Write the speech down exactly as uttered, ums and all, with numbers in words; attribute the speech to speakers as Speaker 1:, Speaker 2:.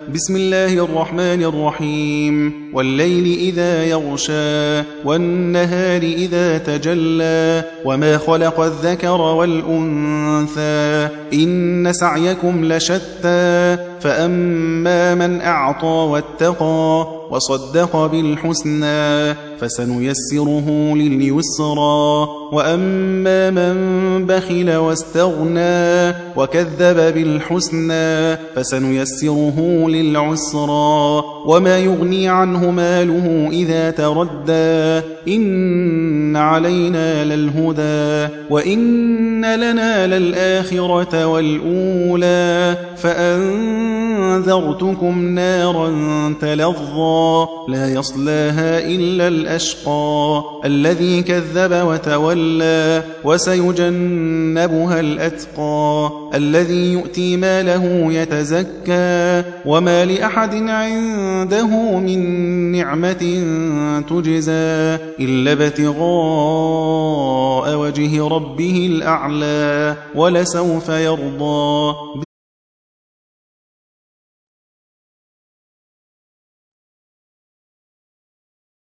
Speaker 1: بسم الله الرحمن الرحيم والليل إذا يغشى والنهار إذا تجلى وما خلق الذكر والأنثى إن سعيكم لشتى فأما من أعطى واتقى وصدق بالحسنى فسنيسره لليسرى وأما من بخل واستغنى وكذب بالحسنى فسنيسره للعسرى وما يغني عنه ماله إذا تردى إن علينا للهدى وإن لنا للآخرة والأولى فأنذرتكم نارا تلظى لا يصلاها إلا الأشقى الذي كذب وتولى وسيجنبها الأتقى الذي يؤتي ماله يتزكى وما لأحد عنده من نعمة تجزى إلا ابتغاء وجه ربه الأعلى ولسوف يرضى.